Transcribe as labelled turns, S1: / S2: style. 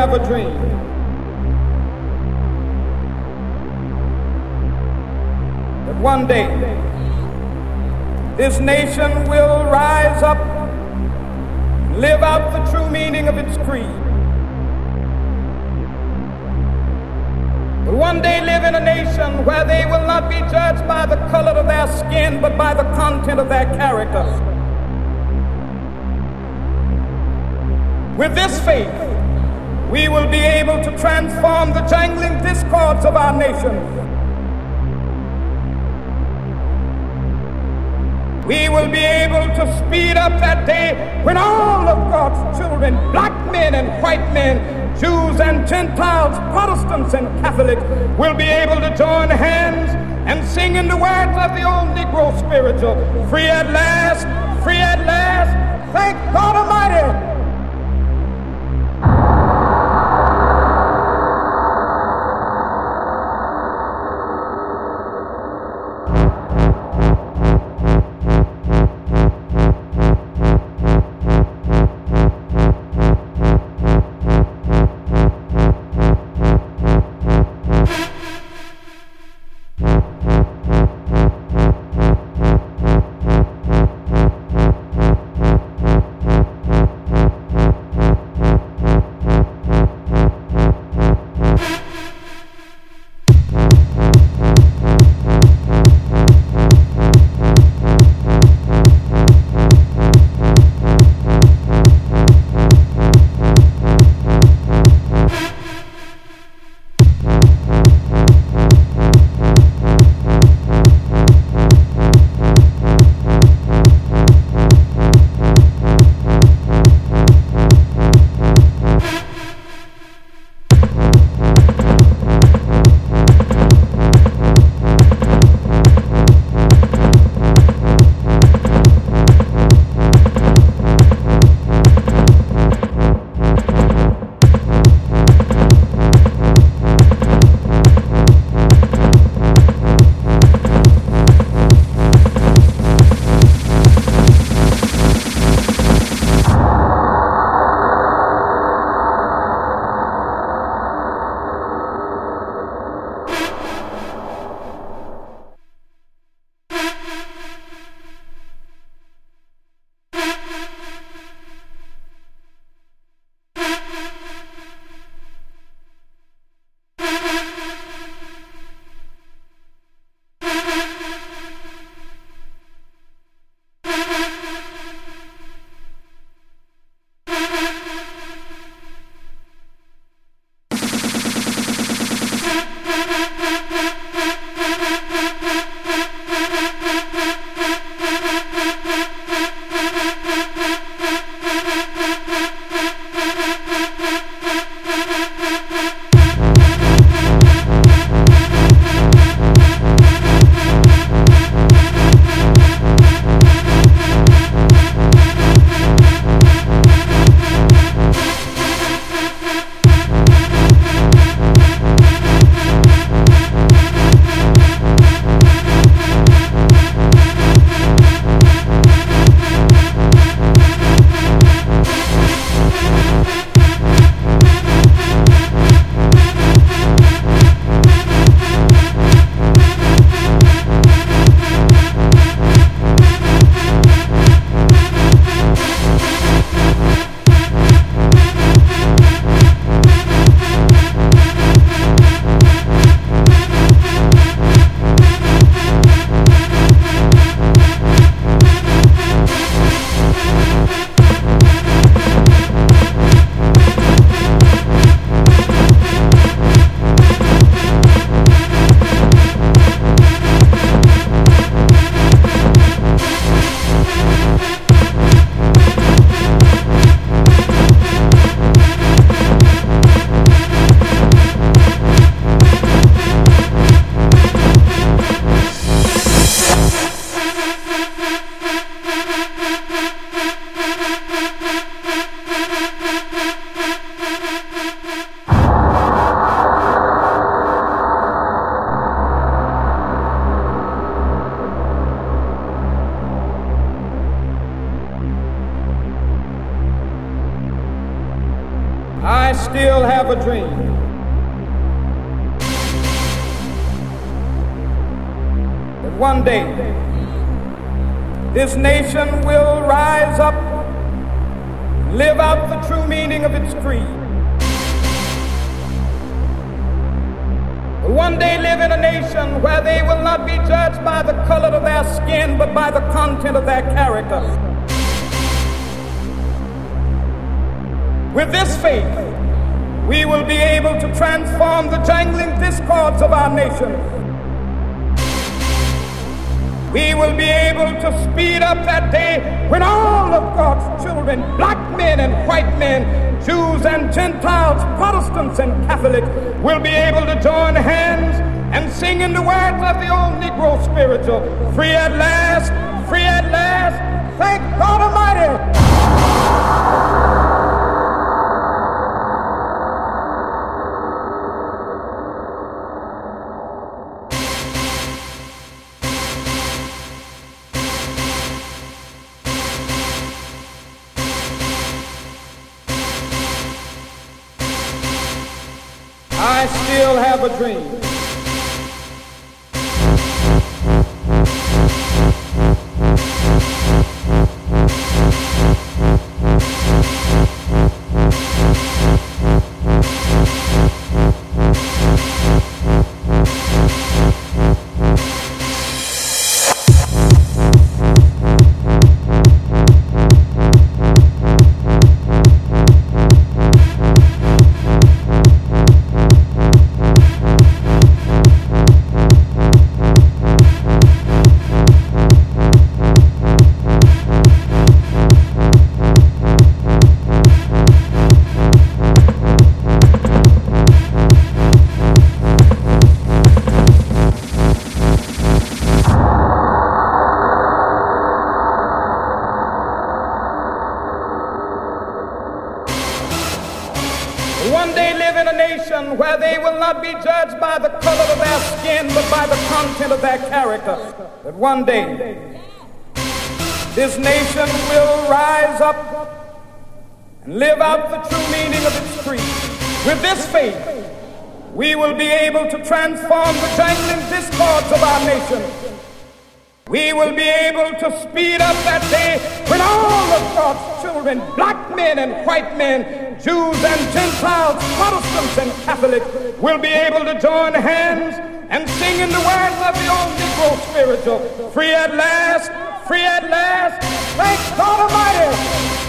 S1: ever dreamed. That one day, this nation will rise up, live out the true meaning of its creed. Will one day live in a nation where they will not be judged by the color of their skin, but by the content of their character. With this faith, we will be able to transform the jangling discords of our nation. We will be able to speed up that day when all of God's children, black men and white men, Jews and Gentiles, Protestants and Catholics, will be able to join hands and sing in the words of the old Negro spiritual, free at last, thank God Almighty. still have a dream. That one day, this nation will rise up, live out the true meaning of its creed. One day live in a nation where they will not be judged by the color of their skin, but by the content of their character. With this faith, we will be able to transform the jangling discords of our nation. We will be able to speed up that day when all of God's children, black men and white men, Jews and Gentiles, Protestants and Catholics, will be able to join hands and sing in the words of the old Negro spiritual, free at last, thank God Almighty. I still have a dream. One day live in a nation where they will not be judged by the color of their skin, but by the content of their character. That one day, this nation will rise up and live out the true meaning of its creed. With this faith, we will be able to transform the jangling discords of our nation. We will be able to speed up that day when all of God's children, black men and white men, Jews and Gentiles, Protestants and Catholics, will be able to join hands and sing in the words of the old Negro spiritual, free at last, thank God Almighty.